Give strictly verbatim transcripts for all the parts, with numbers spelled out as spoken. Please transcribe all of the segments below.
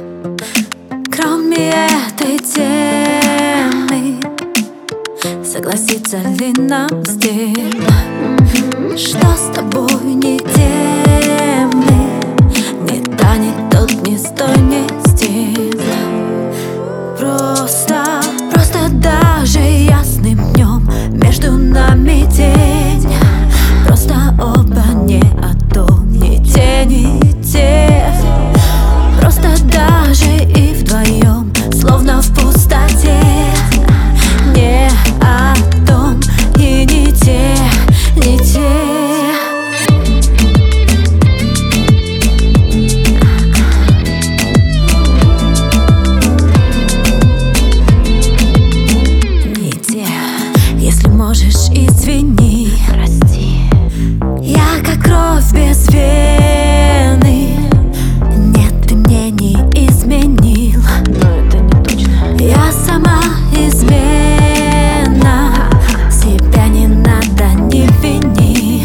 Кроме этой темы, согласится ли нам стиль? Что с тобой не темы, ни та, ни тот, ни с той, ни стиль. Просто, просто даже ясным днем между нами тень. Просто оба не о том, ни те, ни те. Просто даже и вдвоем, словно в пустоте. Не о том и не те, не те. Не те. Если можешь, извини, прости. Я как кровь без вены. Нет, ты мне не изменил, но это не точно. Я сама измена. Себя не надо, не вини.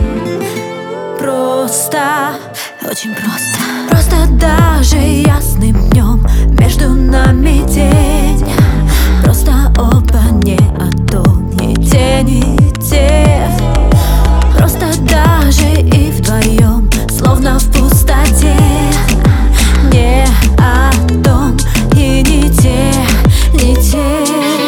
Просто, очень просто. Просто даже ясным днем между нами день. Просто оба не о том, ни те, ни те. Просто даже и вдвоем, словно в пустоте. Не о том и не те, не те.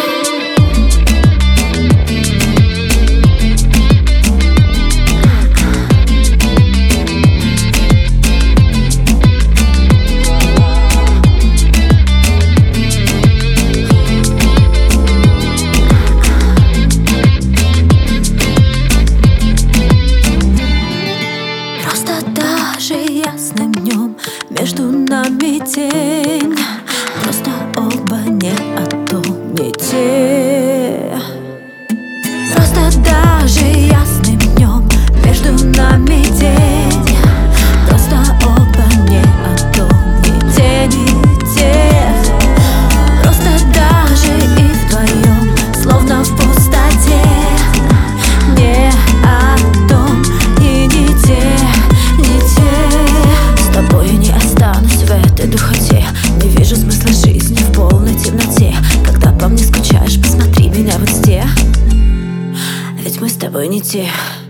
Просто даже ясным днем между нами тень. Просто оба не о том, не те. Просто даже ясным днем между нами тень. Просто оба не о том, ни те, ни те. Просто даже и вдвоем, словно в пустоте. Не о том и не те, не те. С тобой я не останусь в этой духоте. Не вижу смысла жизни в полной темноте. Когда по мне скучаешь, посмотри меня в инсте. Ведь мы с тобой не те.